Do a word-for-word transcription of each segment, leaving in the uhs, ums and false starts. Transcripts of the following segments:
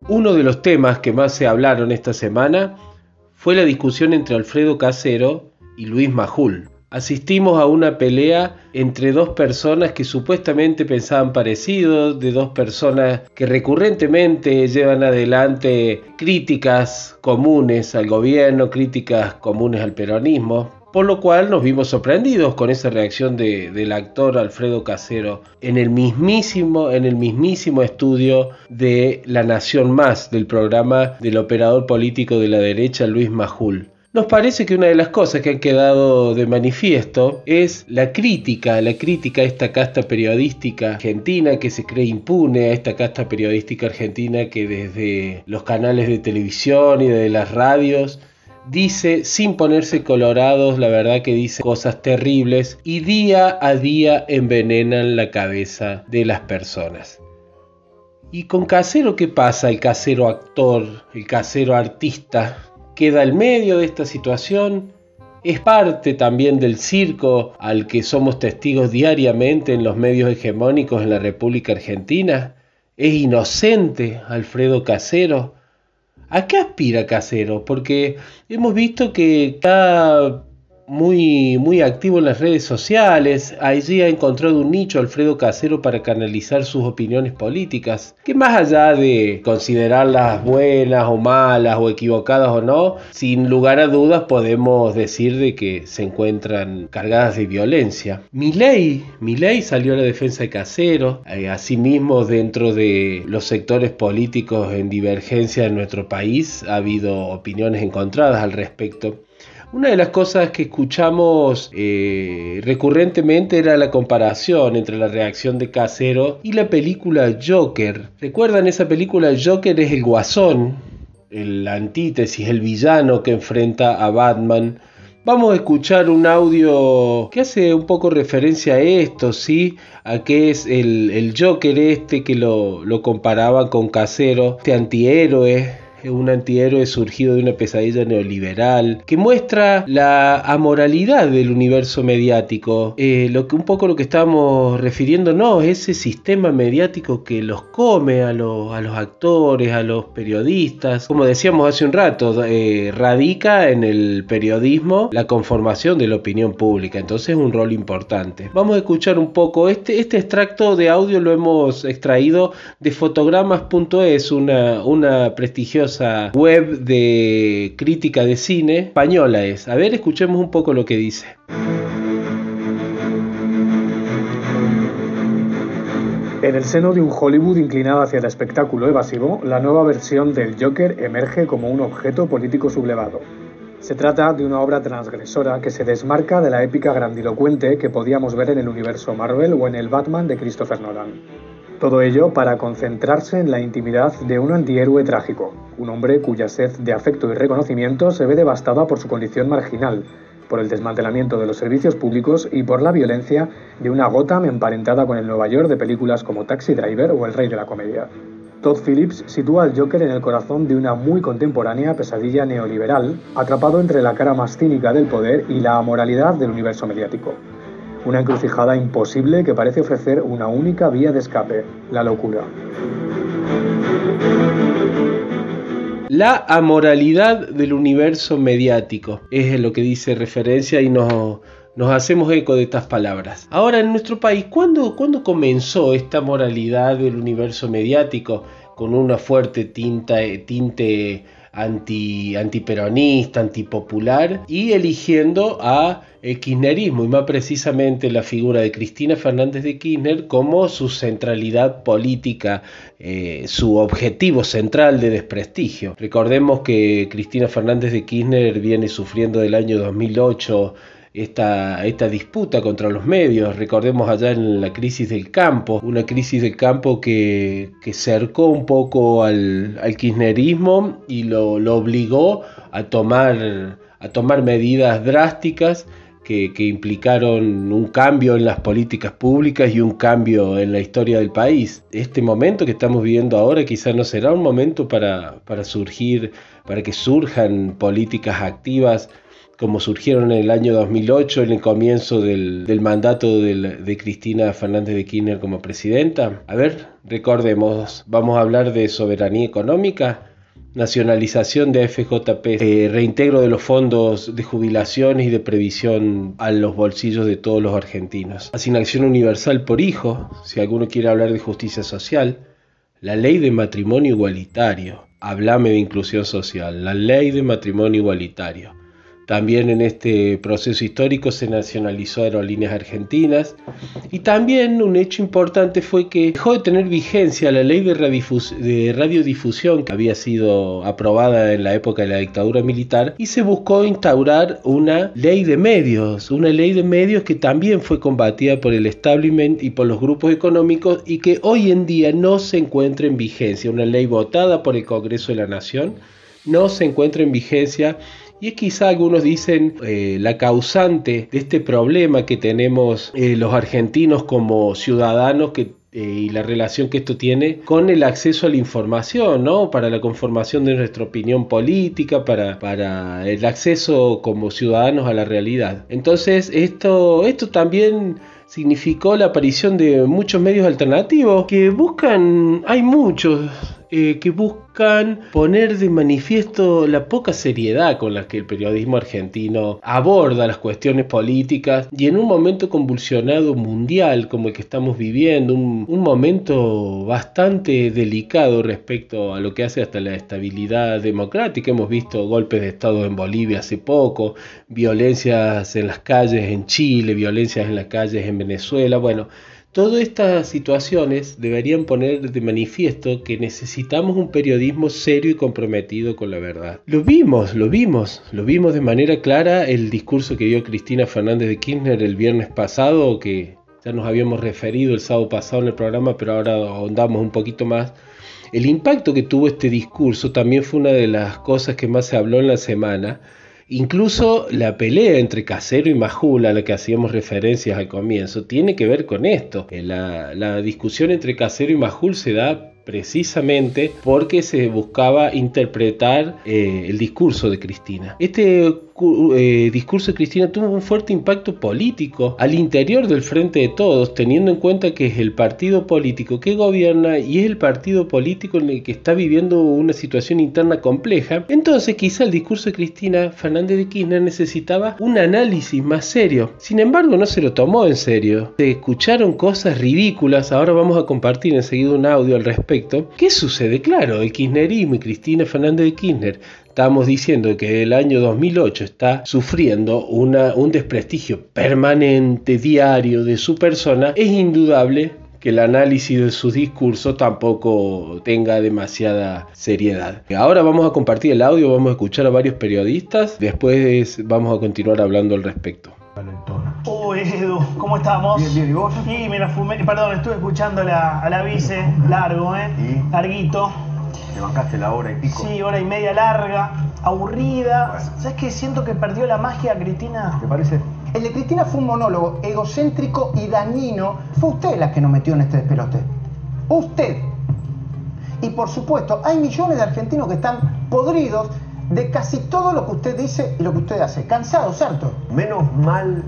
Uno de los temas que más se hablaron esta semana fue la discusión entre Alfredo Casero y Luis Majul. Asistimos a una pelea entre dos personas que supuestamente pensaban parecido, de dos personas que recurrentemente llevan adelante críticas comunes al gobierno, críticas comunes al peronismo, por lo cual nos vimos sorprendidos con esa reacción de, del actor Alfredo Casero en el mismísimo, en el mismísimo estudio de La Nación Más, del programa del operador político de la derecha Luis Majul. Nos parece que una de las cosas que han quedado de manifiesto es la crítica, la crítica a esta casta periodística argentina que se cree impune, a esta casta periodística argentina que desde los canales de televisión y de las radios dice, sin ponerse colorados, la verdad que dice cosas terribles y día a día envenenan la cabeza de las personas. ¿Y con Casero qué pasa? El Casero actor, el Casero artista, queda al medio de esta situación, es parte también del circo al que somos testigos diariamente en los medios hegemónicos en la República Argentina. ¿Es inocente Alfredo Casero? ¿A qué aspira Casero? Porque hemos visto que está muy, muy activo en las redes sociales. Allí ha encontrado un nicho Alfredo Casero para canalizar sus opiniones políticas, que más allá de considerarlas buenas o malas o equivocadas o no, sin lugar a dudas podemos decir de que se encuentran cargadas de violencia. Milei, Milei salió a la defensa de Casero, eh, asimismo dentro de los sectores políticos en divergencia en nuestro país ha habido opiniones encontradas al respecto. Una de las cosas que escuchamos eh, recurrentemente era la comparación entre la reacción de Casero y la película Joker. ¿Recuerdan esa película? Joker es el guasón, el antítesis, el villano que enfrenta a Batman. Vamos a escuchar un audio que hace un poco referencia a esto, ¿sí? A qué es el, el Joker este que lo, lo comparaba con Casero, este antihéroe. Un antihéroe surgido de una pesadilla neoliberal que muestra la amoralidad del universo mediático, eh, lo que un poco lo que estamos refiriéndonos, ese sistema mediático que los come a los, a los actores, a los periodistas. Como decíamos hace un rato, eh, radica en el periodismo la conformación de la opinión pública, entonces es un rol importante. Vamos a escuchar un poco, este, este extracto de audio lo hemos extraído de fotogramas punto es, una, una prestigiosa web de crítica de cine española es. A ver, escuchemos un poco lo que dice. En el seno de un Hollywood inclinado hacia el espectáculo evasivo, la nueva versión del Joker emerge como un objeto político sublevado. Se trata de una obra transgresora que se desmarca de la épica grandilocuente que podíamos ver en el universo Marvel o en el Batman de Christopher Nolan. Todo ello para concentrarse en la intimidad de un antihéroe trágico, un hombre cuya sed de afecto y reconocimiento se ve devastada por su condición marginal, por el desmantelamiento de los servicios públicos y por la violencia de una Gotham emparentada con el Nueva York de películas como Taxi Driver o El Rey de la Comedia. Todd Phillips sitúa al Joker en el corazón de una muy contemporánea pesadilla neoliberal, atrapado entre la cara más cínica del poder y la amoralidad del universo mediático. Una encrucijada imposible que parece ofrecer una única vía de escape, la locura. La amoralidad del universo mediático es lo que dice referencia y nos, nos hacemos eco de estas palabras. Ahora, en nuestro país, ¿cuándo, ¿cuándo comenzó esta moralidad del universo mediático con una fuerte tinta, tinte anti, antiperonista, antipopular y eligiendo a el kirchnerismo y más precisamente la figura de Cristina Fernández de Kirchner como su centralidad política, eh, su objetivo central de desprestigio? Recordemos que Cristina Fernández de Kirchner viene sufriendo del año dos mil ocho Esta, esta disputa contra los medios. Recordemos allá en la crisis del campo, una crisis del campo que, que cercó un poco al, al kirchnerismo y lo, lo obligó a tomar, a tomar medidas drásticas que, que implicaron un cambio en las políticas públicas y un cambio en la historia del país. Este momento que estamos viviendo ahora quizás no será un momento para, para surgir, para que surjan políticas activas como surgieron en el año dos mil ocho, en el comienzo del, del mandato del, de Cristina Fernández de Kirchner como presidenta. A ver, recordemos, vamos a hablar de soberanía económica, nacionalización de A F J P, eh, reintegro de los fondos de jubilaciones y de previsión a los bolsillos de todos los argentinos, asignación universal por hijo, si alguno quiere hablar de justicia social, la ley de matrimonio igualitario, háblame de inclusión social, la ley de matrimonio igualitario. También en este proceso histórico se nacionalizó Aerolíneas Argentinas y también un hecho importante fue que dejó de tener vigencia la ley de, radifus- de radiodifusión que había sido aprobada en la época de la dictadura militar y se buscó instaurar una ley de medios, una ley de medios que también fue combatida por el establishment y por los grupos económicos y que hoy en día no se encuentra en vigencia, una ley votada por el Congreso de la Nación, no se encuentra en vigencia. Y es quizá algunos dicen eh, la causante de este problema que tenemos eh, los argentinos como ciudadanos que, eh, y la relación que esto tiene con el acceso a la información, ¿no? Para la conformación de nuestra opinión política, para, para el acceso como ciudadanos a la realidad. Entonces esto, esto también significó la aparición de muchos medios alternativos que buscan, hay muchos, eh, que buscan poner de manifiesto la poca seriedad con la que el periodismo argentino aborda las cuestiones políticas y en un momento convulsionado mundial como el que estamos viviendo, un, un momento bastante delicado respecto a lo que hace hasta la estabilidad democrática. Hemos visto golpes de estado en Bolivia hace poco, violencias en las calles en Chile, violencias en las calles en Venezuela. Bueno, todas estas situaciones deberían poner de manifiesto que necesitamos un periodismo serio y comprometido con la verdad. Lo vimos, lo vimos, lo vimos de manera clara el discurso que dio Cristina Fernández de Kirchner el viernes pasado, que ya nos habíamos referido el sábado pasado en el programa, pero ahora ahondamos un poquito más. El impacto que tuvo este discurso también fue una de las cosas que más se habló en la semana. Incluso la pelea entre Cassero y Majul, a la que hacíamos referencias al comienzo, tiene que ver con esto. La, la discusión entre Cassero y Majul se da precisamente porque se buscaba interpretar eh, el discurso de Cristina. Este eh, discurso de Cristina tuvo un fuerte impacto político al interior del Frente de Todos, teniendo en cuenta que es el partido político que gobierna y es el partido político en el que está viviendo una situación interna compleja. Entonces quizá el discurso de Cristina Fernández de Kirchner necesitaba un análisis más serio. Sin embargo, no se lo tomó en serio. Se escucharon cosas ridículas. Ahora vamos a compartir enseguida un audio al respecto. ¿Qué sucede? Claro, el kirchnerismo y Cristina Fernández de Kirchner, estamos diciendo que el año dos mil ocho está sufriendo una, un desprestigio permanente, diario de su persona. Es indudable que el análisis de sus discursos tampoco tenga demasiada seriedad. Ahora vamos a compartir el audio, vamos a escuchar a varios periodistas, después vamos a continuar hablando al respecto. Uy, Edu, ¿cómo estamos? Bien, bien, ¿y vos? Sí, me la fumé, perdón, estuve escuchando la, a la vice, largo, ¿eh? ¿Y? Larguito. ¿Te bancaste la hora y pico? Sí, hora y media larga, aburrida. Bueno. ¿Sabes qué? Siento que perdió la magia, Cristina. ¿Te parece? El de Cristina fue un monólogo egocéntrico y dañino. Fue usted la que nos metió en este despelote. Usted. Y por supuesto, hay millones de argentinos que están podridos de casi todo lo que usted dice y lo que usted hace. Cansados, ¿cierto? Menos mal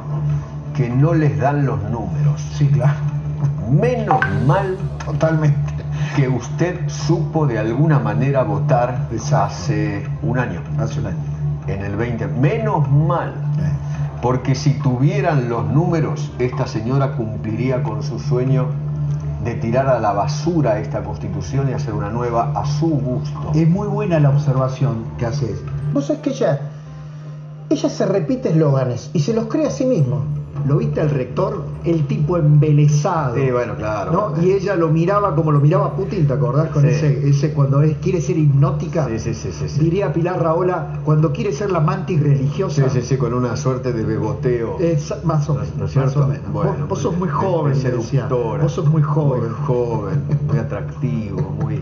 que no les dan los números. Sí, claro. Menos mal Totalmente. que usted supo de alguna manera votar hace un año. Hace un año. En el veinte. Menos mal. Porque si tuvieran los números, esta señora cumpliría con su sueño de tirar a la basura esta constitución y hacer una nueva a su gusto. Es muy buena la observación que haces. Vos sabés que ella, ella se repite eslóganes y se los cree a sí mismo. ¿Lo viste al rector? El tipo embelesado. Sí, bueno, claro. ¿No? Bueno. Y ella lo miraba como lo miraba Putin, ¿te acordás? Con Sí. ese, ese cuando es, quiere ser hipnótica. Sí, sí, sí, sí, sí. Diría Pilar Rahola, cuando quiere ser la mantis religiosa. Sí, sí, sí, con una suerte de beboteo. Esa- más o menos, ¿No es cierto? más o menos. Bueno, vos, vos sos muy muy joven, muy me decía. seductora. Vos sos muy joven. Muy joven, muy atractivo, muy... ¿eh?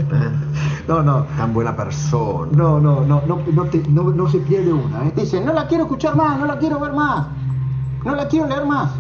No, no. Tan buena persona. No, no, no, no, no, te- no, no se pierde una. ¿eh? Dice, no la quiero escuchar más, no la quiero ver más, no la quiero leer más.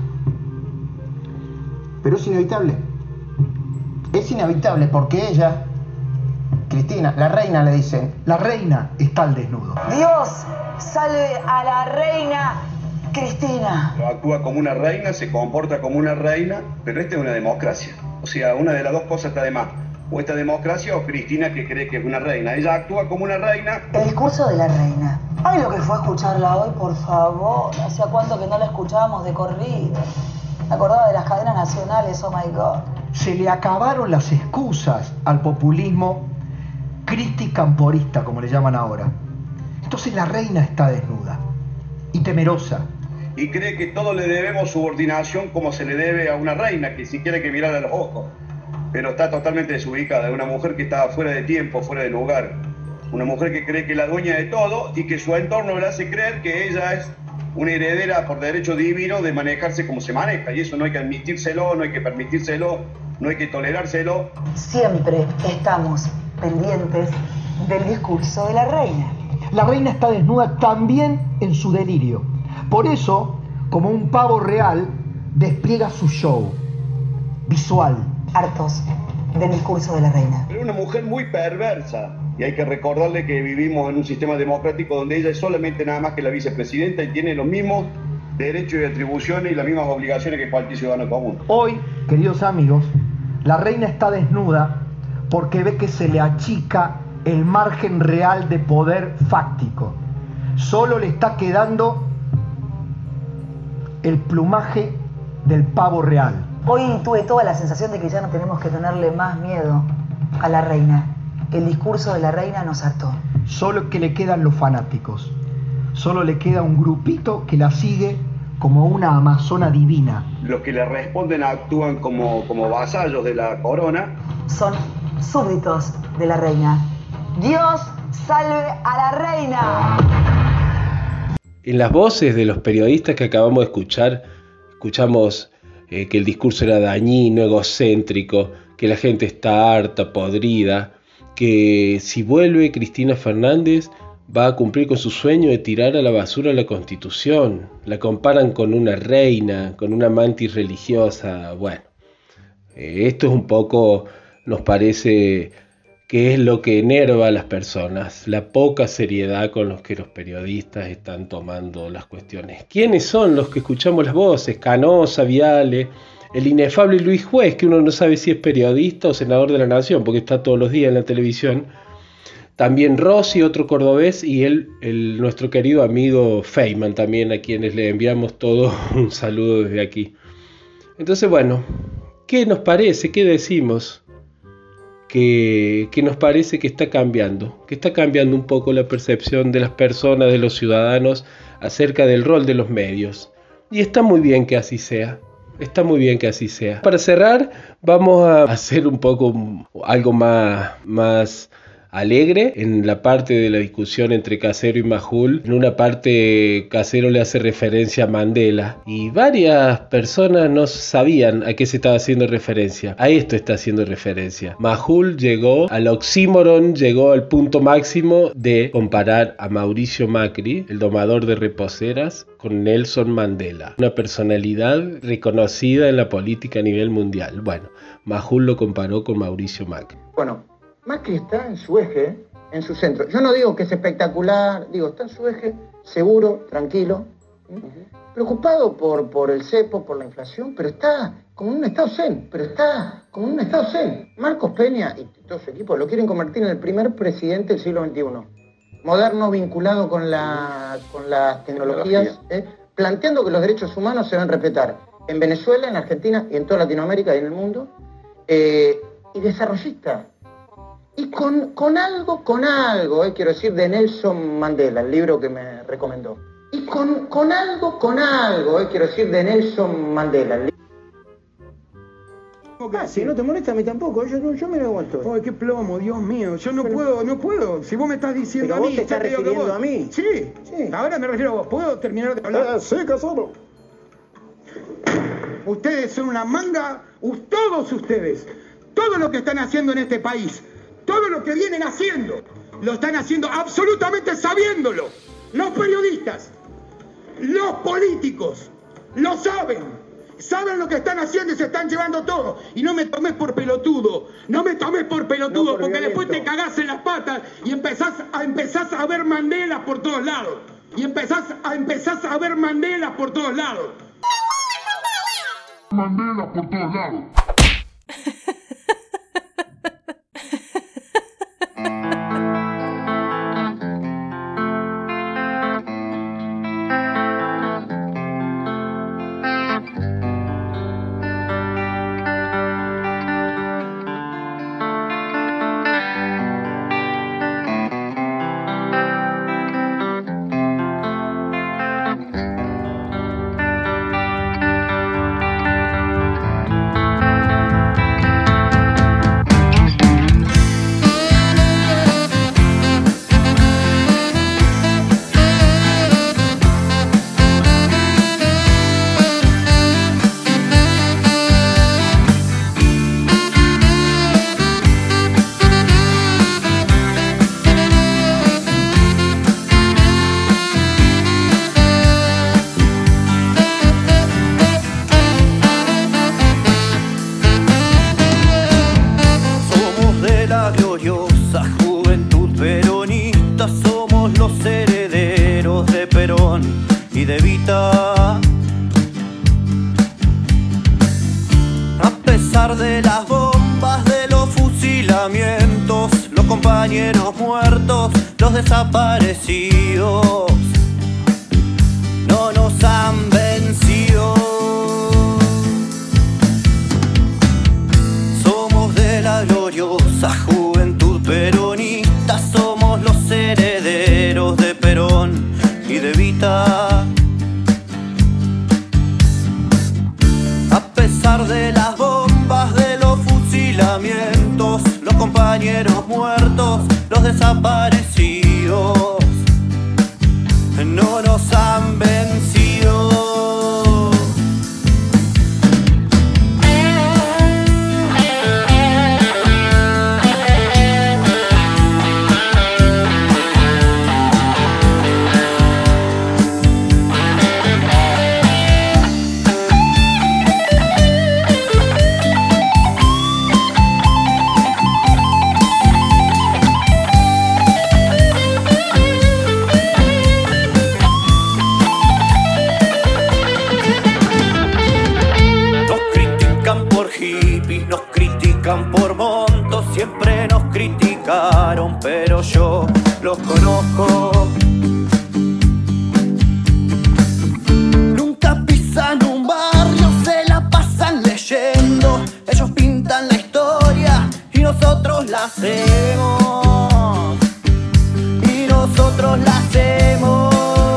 Pero es inevitable. Es inevitable porque ella, Cristina, la reina, le dicen, la reina está al desnudo. Dios salve a la reina Cristina. Actúa como una reina, se comporta como una reina, pero esta es una democracia. O sea, una de las dos cosas está de más. O esta democracia o Cristina, que cree que es una reina. Ella actúa como una reina. El discurso de la reina. Ay, lo que fue escucharla hoy, por favor. ¿Hacía cuánto que no la escuchábamos de corrido? Me acordaba de las cadenas nacionales, oh my God. Se le acabaron las excusas al populismo cristi-camporista, como le llaman ahora. Entonces la reina está desnuda y temerosa. Y cree que todo le debemos subordinación como se le debe a una reina, que si quiere que mirara a los ojos. Pero está totalmente desubicada. Una mujer que está fuera de tiempo, fuera de lugar. Una mujer que cree que es la dueña de todo y que su entorno le hace creer que ella es una heredera por derecho divino de manejarse como se maneja. Y eso no hay que admitírselo, no hay que permitírselo, no hay que tolerárselo. Siempre estamos pendientes del discurso de la reina. La reina está desnuda también en su delirio. Por eso, como un pavo real, despliega su show visual. Hartos del discurso de la reina. Pero una mujer muy perversa. Y hay que recordarle que vivimos en un sistema democrático donde ella es solamente nada más que la vicepresidenta y tiene los mismos derechos y atribuciones y las mismas obligaciones que cualquier ciudadano común. Hoy, queridos amigos, la reina está desnuda porque ve que se le achica el margen real de poder fáctico. Solo le está quedando el plumaje del pavo real. Hoy tuve toda la sensación de que ya no tenemos que tenerle más miedo a la reina. El discurso de la reina nos hartó. Solo que le quedan los fanáticos. Solo le queda un grupito que la sigue como una amazona divina. Los que le responden actúan como, como vasallos de la corona. Son súbditos de la reina. Dios salve a la reina. En las voces de los periodistas que acabamos de escuchar, escuchamos eh, que el discurso era dañino, egocéntrico, que la gente está harta, podrida, que si vuelve Cristina Fernández va a cumplir con su sueño de tirar a la basura la Constitución. La comparan con una reina, con una mantis religiosa. Bueno, eh, esto es un poco, nos parece que es lo que enerva a las personas, la poca seriedad con los que los periodistas están tomando las cuestiones. ¿Quiénes son los que escuchamos las voces? Canosa, Viale, el inefable Luis Juez, que uno no sabe si es periodista o senador de la Nación, porque está todos los días en la televisión. También Rossi, otro cordobés, y él, el, nuestro querido amigo Feynman, también a quienes le enviamos todo un saludo desde aquí. Entonces, bueno, ¿qué nos parece? ¿Qué decimos? Que, que nos parece que está cambiando, que está cambiando un poco la percepción de las personas, de los ciudadanos, acerca del rol de los medios. Y está muy bien que así sea. Está muy bien que así sea. Para cerrar, vamos a hacer un poco algo más, más alegre en la parte de la discusión entre Casero y Majul. En una parte Casero le hace referencia a Mandela y varias personas no sabían a qué se estaba haciendo referencia. A esto está haciendo referencia. Majul llegó al oxímoron, llegó al punto máximo de comparar a Mauricio Macri, el domador de reposeras, con Nelson Mandela, una personalidad reconocida en la política a nivel mundial. Bueno, Majul lo comparó con Mauricio Macri. Bueno, Macri está en su eje, en su centro. Yo no digo que es espectacular, digo, está en su eje, seguro, tranquilo, ¿sí? Preocupado por, por el cepo, por la inflación, pero está como en un estado zen, pero está como en un estado zen. Marcos Peña y todo su equipo lo quieren convertir en el primer presidente del siglo veintiuno. Moderno, vinculado con, la, con las tecnologías, ¿eh? Planteando que los derechos humanos se deben respetar en Venezuela, en Argentina y en toda Latinoamérica y en el mundo, eh, y desarrollista. Y con, con algo, con algo, eh, quiero decir, de Nelson Mandela, el libro que me recomendó. Y con, con algo, con algo, eh, quiero decir, de Nelson Mandela. El Ah, si no te molesta a mí tampoco, yo, yo me lo aguanto. Ay, qué plomo, Dios mío, yo no pero, puedo, no puedo. Si vos me estás diciendo pero a mí, vos te estás refiriendo vos... a mí. Sí, sí, ahora me refiero a vos. ¿Puedo terminar de hablar? Ah, sí, Casero. Ustedes son una manga, todos ustedes, todo lo que están haciendo en este país, todo lo que vienen haciendo, lo están haciendo absolutamente sabiéndolo. Los periodistas, los políticos, lo saben. Saben lo que están haciendo y se están llevando todo. Y no me tomes por pelotudo. No me tomes por pelotudo, no por porque violento. Después te cagás en las patas y empezás a, empezás a ver Mandela por todos lados. Y empezás a, empezás a ver Mandela por todos lados. Mandela por todos lados. Desaparecidos no nos han vencido. Somos de la gloriosa juventud peronista, somos los herederos de Perón y de Evita. A pesar de las bombas, de los fusilamientos, los compañeros muertos, los desaparecidos no nos han vencido. Nos critican por montos, siempre nos criticaron, pero yo los conozco. Nunca pisan un barrio, se la pasan leyendo. Ellos pintan la historia y nosotros la hacemos. Y nosotros la hacemos.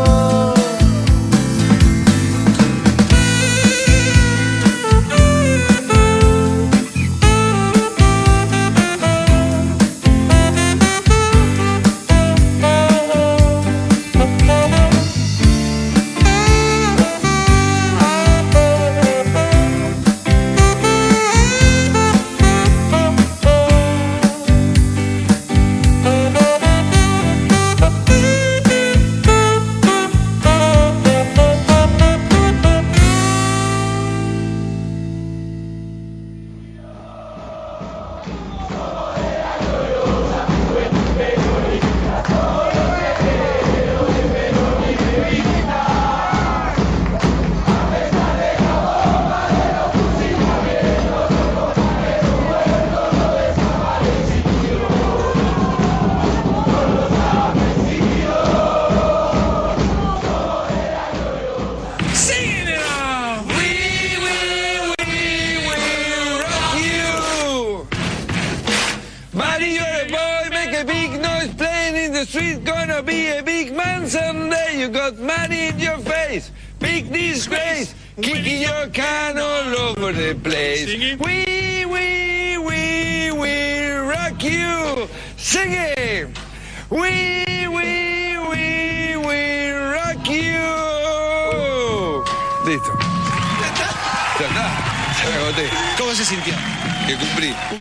Street gonna be a big man someday. You got money in your face, big disgrace, kicking your can all over the place. We, we, we, we rock you. Sing it. We, we, we, we rock you. Listo. Ya está. Ya me agoté. ¿Cómo se sintió? Que cumplí.